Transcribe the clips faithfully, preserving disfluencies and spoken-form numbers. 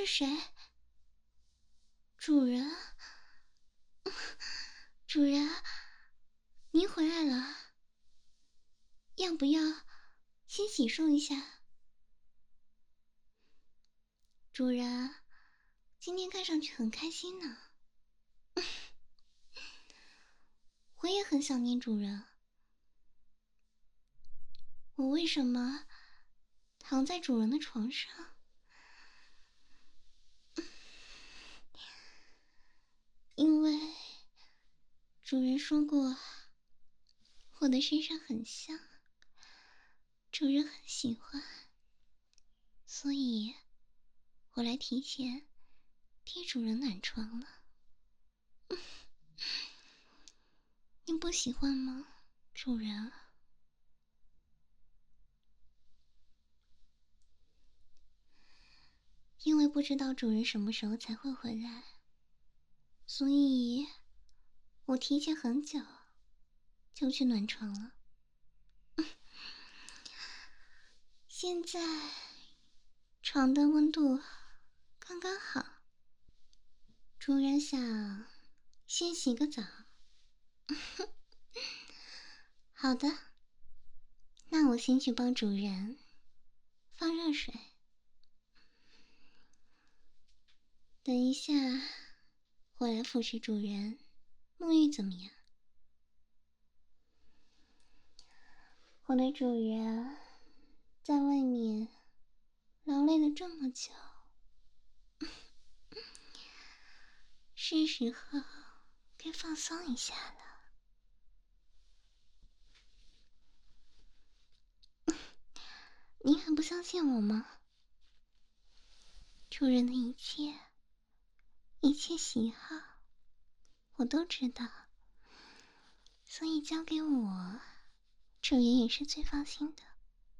是谁？主人，主人，您回来了，要不要先洗漱一下？主人，今天看上去很开心呢。我也很想念主人。我为什么躺在主人的床上？因为主人说过我的身上很香，主人很喜欢，所以我来提前替主人暖床了。您不喜欢吗，主人？因为不知道主人什么时候才会回来，所以我提前很久就去暖床了。现在床的温度刚刚好，主人想先洗个澡。好的，那我先去帮主人放热水。等一下，我来扶持主人沐浴，怎么样？我的主人在外面劳累了这么久，是时候该放松一下了。您还不相信我吗？主人的一切一切喜好我都知道，所以交给我，主人也是最放心的。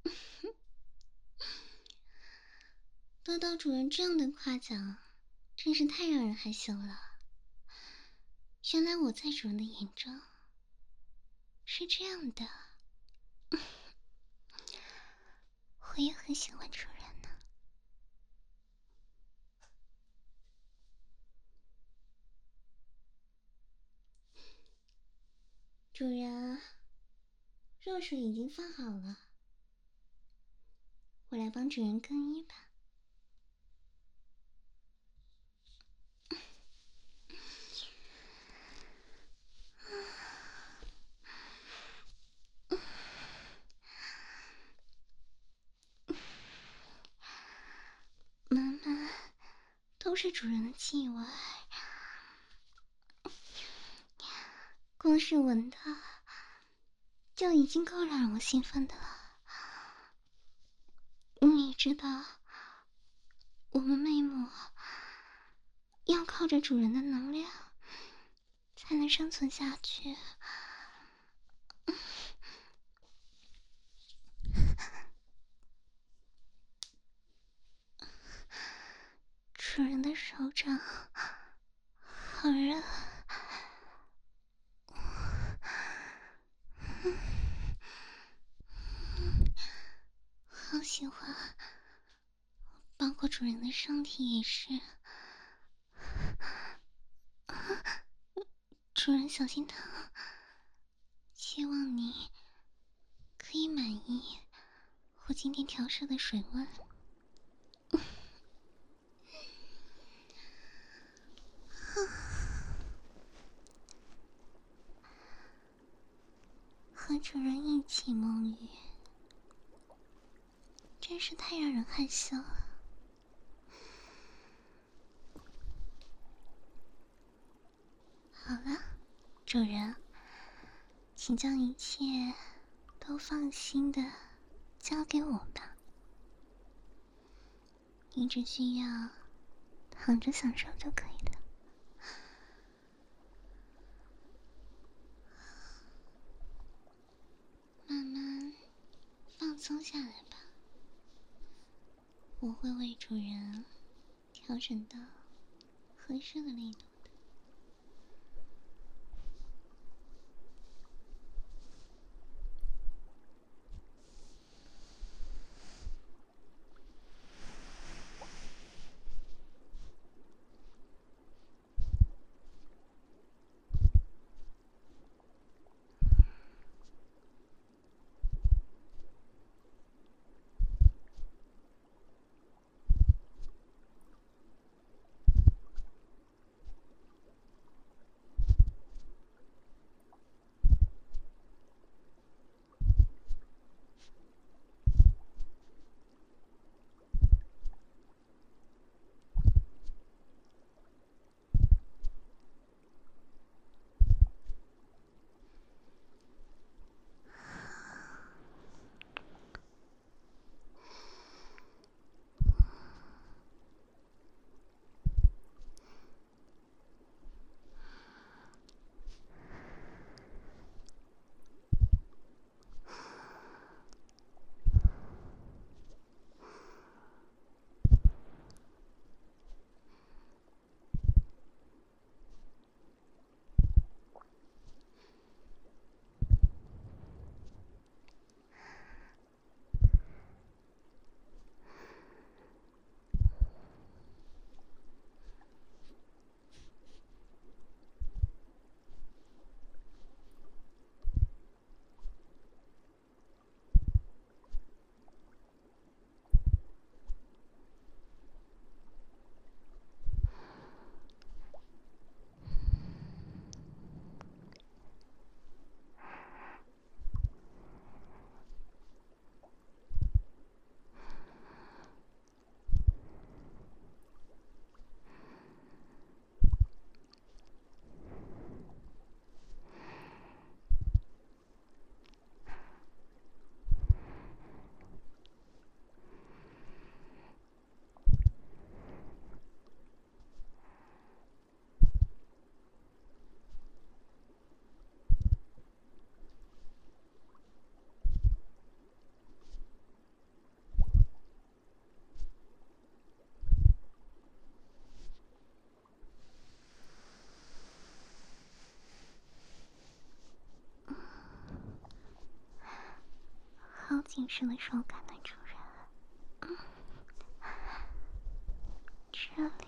得到主人这样的夸奖，真是太让人害羞了。原来我在主人的眼中是这样的。我也很喜欢主人呢。主人，热水已经放好了，我来帮主人更衣吧。满满都是主人的气味，光是闻它就已经够让我兴奋的了。你知道，我们魅魔要靠着主人的能量才能生存下去。主人的手掌好热，好喜欢，包括主人的身体也是。主人小心疼，希望你可以满意我今天调设的水温。和主人一起沐浴，真是太让人害羞了。好了，主人，请将一切都放心的交给我吧。你只需要躺着享受就可以了。慢慢放松下来吧，我会为主人调整到合适的力度的。 实的手感呢，主人。嗯，这里，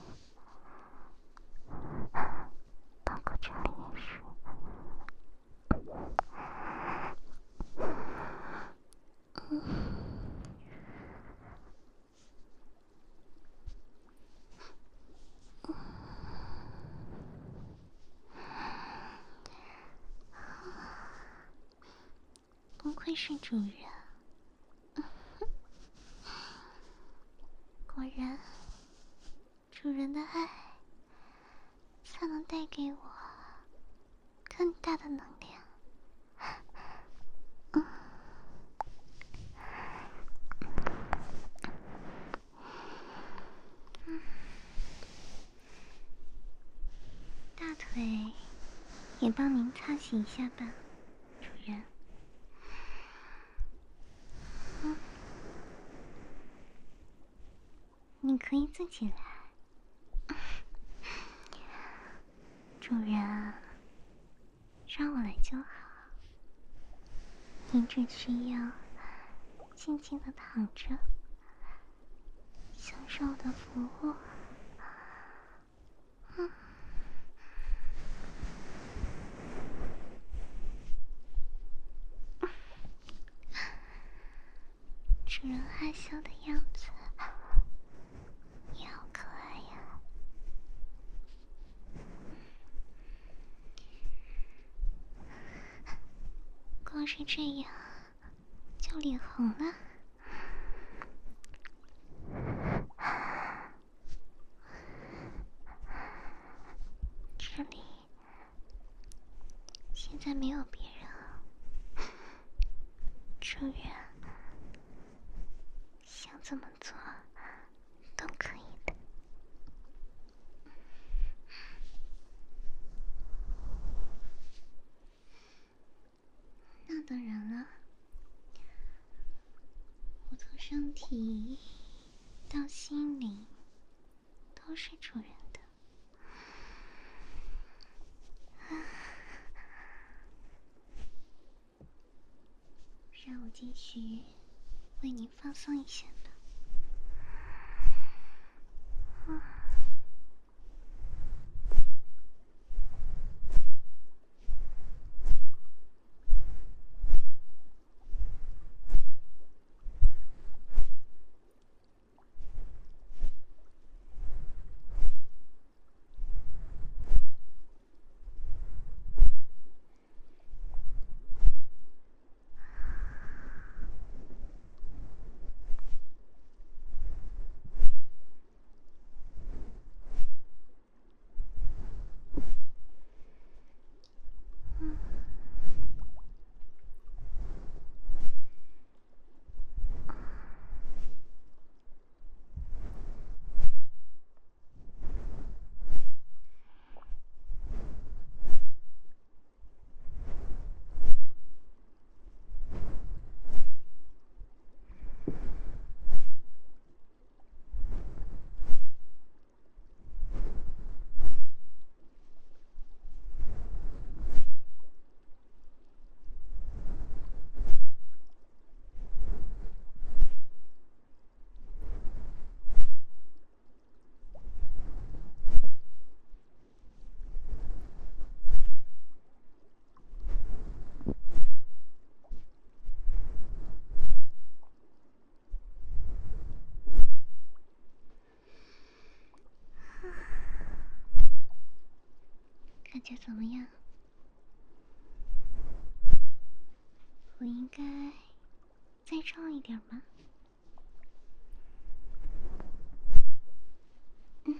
包括这里也是。嗯。不愧是主人，果然，主人的爱才能带给我更大的能量。嗯，嗯，大腿也帮您擦洗一下吧，主人。嗯，你可以自己来。主人，让我来就好。您只需要静静的躺着，享受我的服务。嗯。主人害羞的样子也好可爱呀。光是这样就脸红了。这里现在没有别人了，主人想怎么做都可以的。那当然了，我从身体到心灵都是主人的。让我继续为您放松一下吧。嗯。感觉怎么样？我应该再重一点吗？嗯，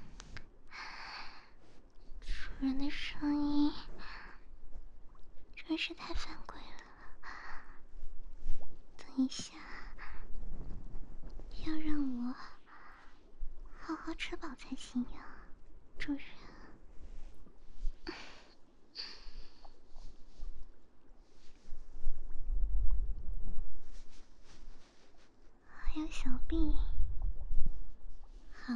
主人的声音真是太犯规了。等一下，要让我好好吃饱才行呀，主人。还有小臂，好。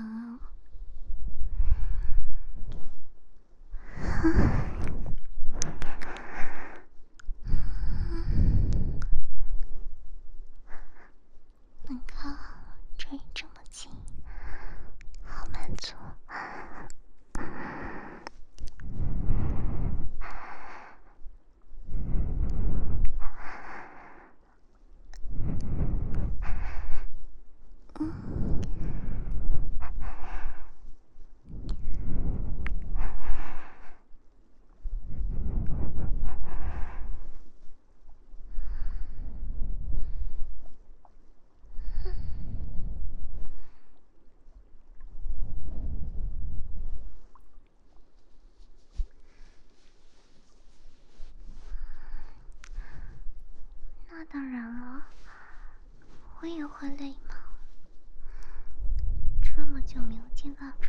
当然了，我也会累吗？这么久没有见到主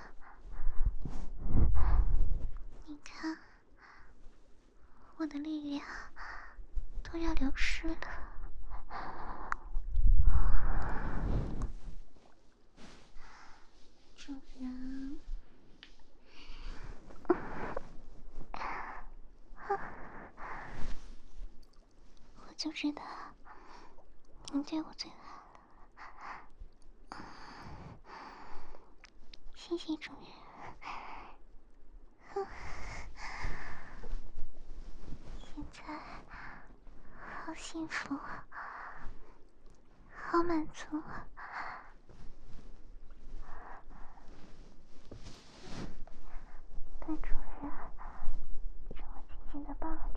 人，你看，我的力量都要流失了。主人，我就知道你对我最好了。谢谢主人。现在好幸福，好满足。被主人这么紧紧的抱着，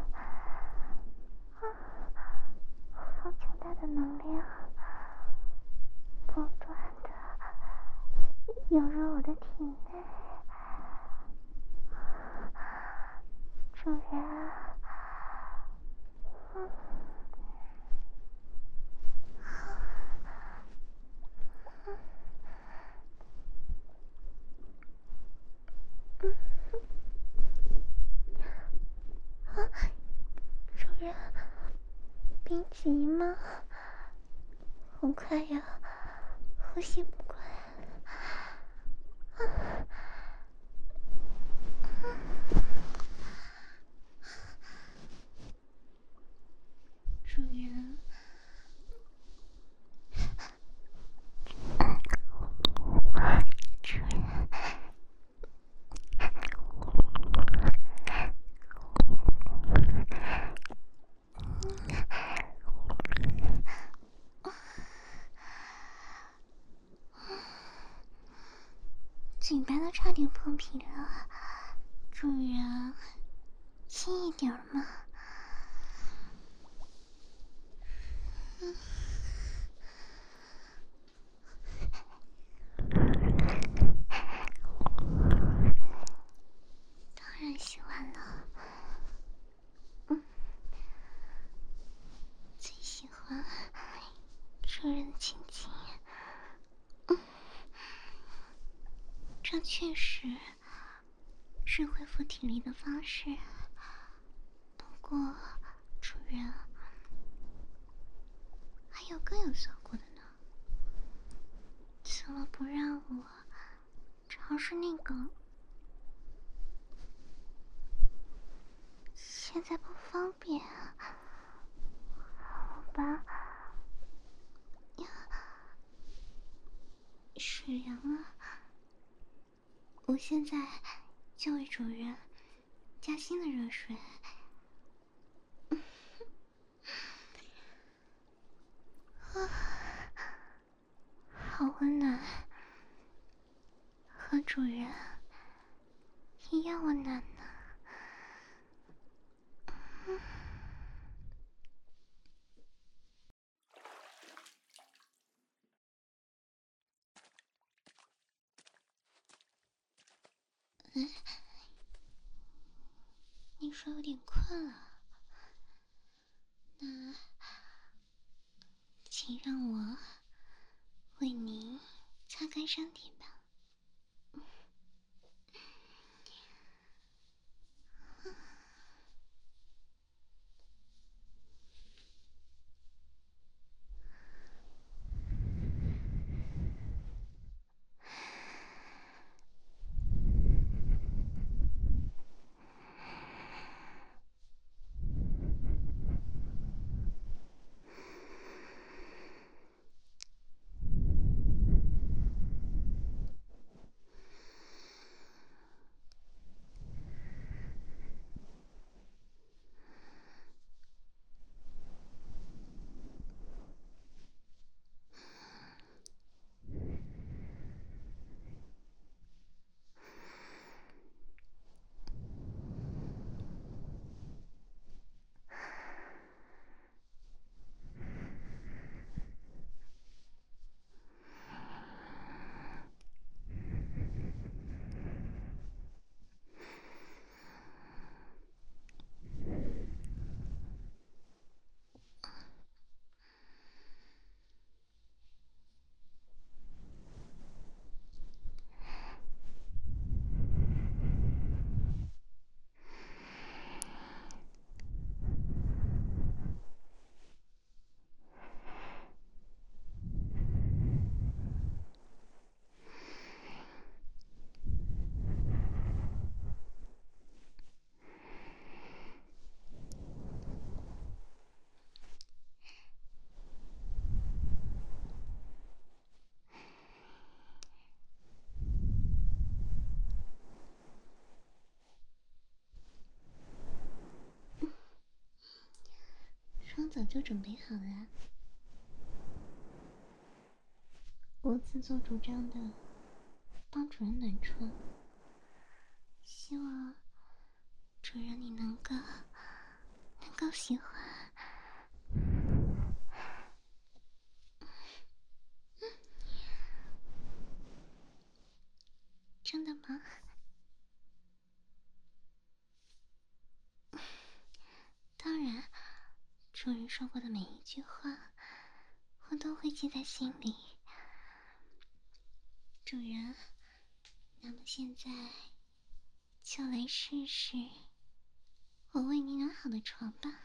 好强大的能量，不断的涌入我的体内。主人，嗯，嗯，啊，主人，别急嘛，我快要呼吸不过来了。啊，主人，主人，嘴巴都差点破皮了，主人，轻一点嘛。嗯，当然喜欢了。嗯，最喜欢主人亲亲。嗯，这确实是恢复体力的方式。不过，主人还有更有效果的呢。怎么不让我尝试那个？现在不方便，好吧。水凉了，我现在就为主人加新的热水。啊，好温暖，和主人一样温暖呢。嗯，你说有点困了，那请让我为您擦干身体吧。 装早就准备好了，我自作主张的帮主人暖床，希望主人你能够能够喜欢。真的吗？当然，主人说过的每一句话，我都会记在心里。主人，那么现在就来试试我为你暖好的床吧。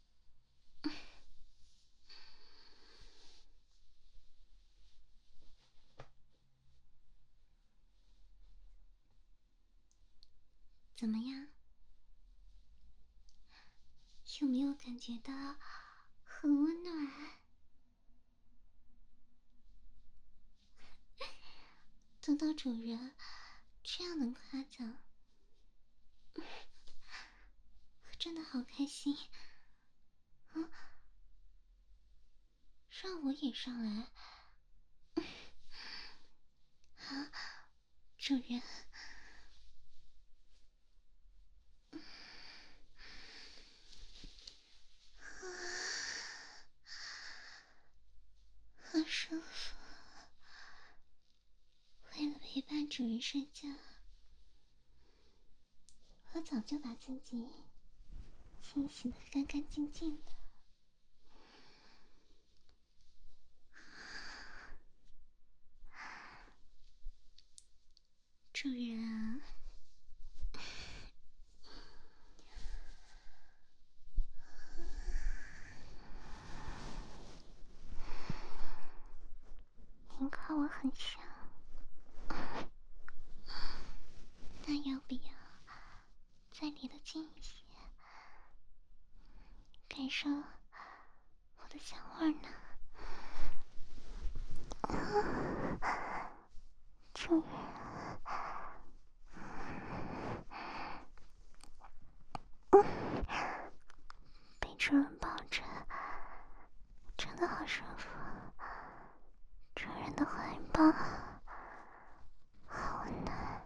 怎么样？有没有感觉到很温暖？得到主人这样的夸奖，我真的好开心。啊，让我也上来。啊，主人。好舒服。为了陪伴主人睡觉，我早就把自己清洗得干干净净的。主人啊，您看我很香，那要不要再离得近一些，感受我的香味呢？主人，被主人抱着，真的好舒服。主人的怀抱好温暖。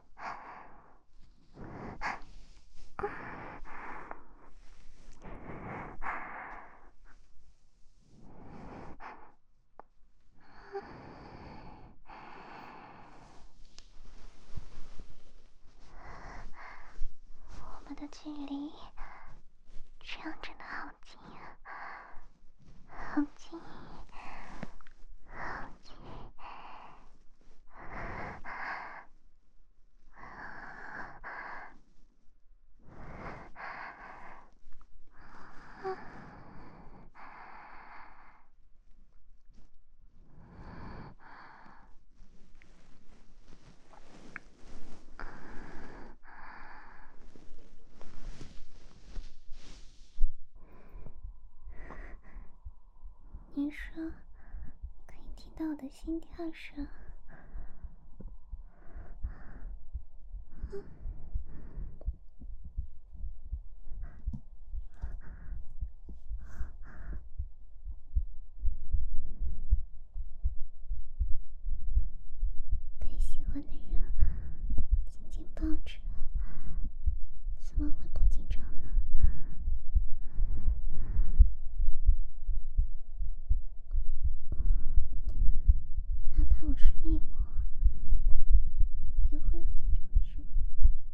我们的距离这样真的好近啊，好近，好近。你说可以听到我的心跳声。被喜欢的人紧紧抱着，怎么会不紧张呢？哪怕我是魅魔，也会有紧张的时候。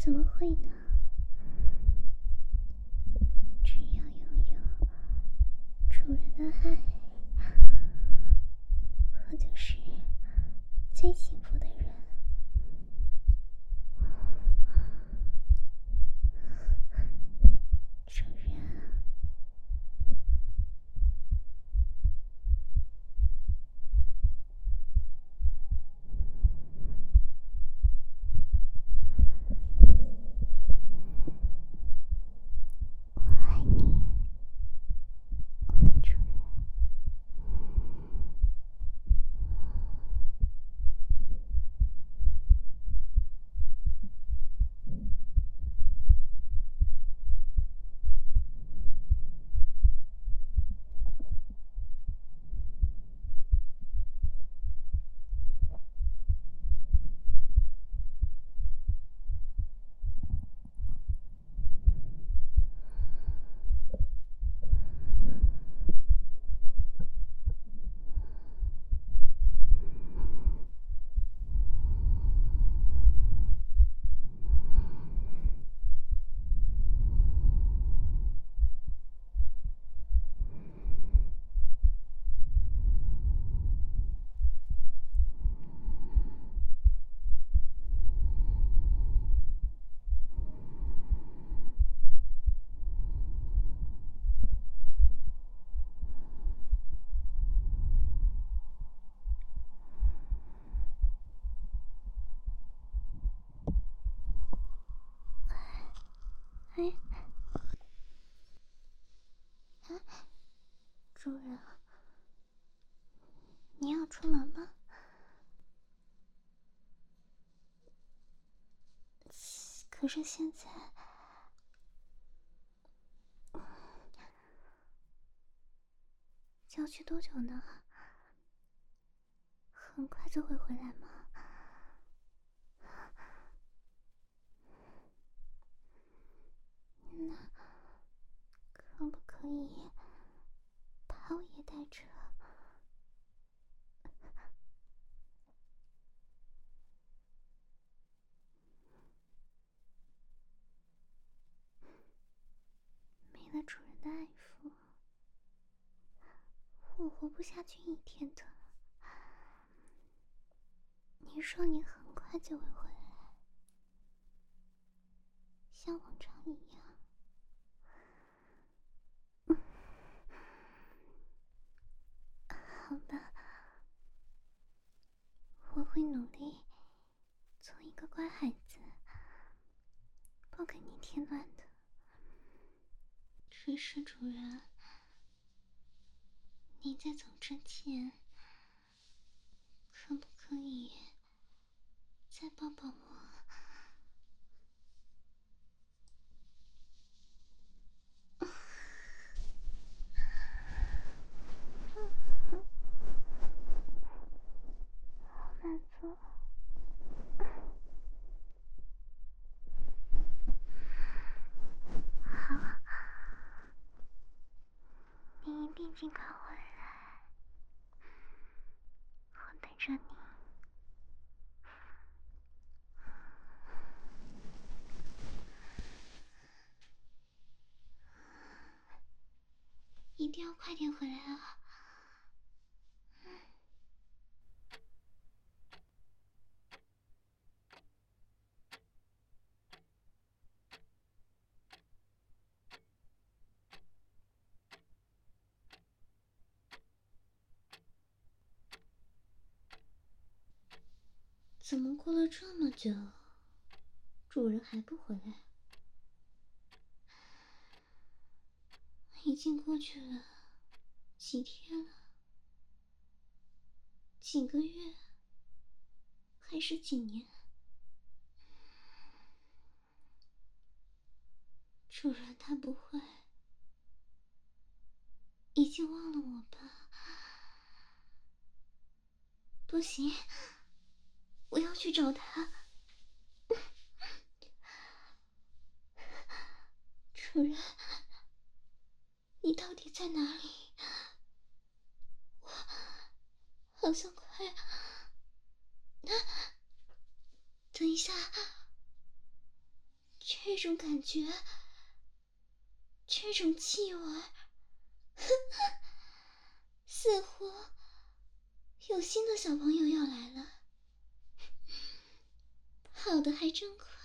怎么会呢？只要拥有主人的爱，我就是最幸福的人。主人，我爱你，我的主人。哎，啊，主人，你要出门吗？可是现在，要去多久呢？很快就会回来吗？那可不可以把我也带着？没了主人的爱抚，我活不下去一天的。你说你很快就会回来，像往常一样。好吧，我会努力做一个乖孩子，不给你添乱的。只是主人，你在走之前，可不可以再抱抱我？好满足。好，你一定尽快回来，我等着你。一定要快点回来啊！怎么过了这么久，主人还不回来？已经过去了几天了，几个月，还是几年？主人他不会已经忘了我吧？不行，我要去找他。主人，你到底在哪里？我好像快……等一下， 这种感觉，这种气味，似乎有新的小朋友要来了。跑得还真快。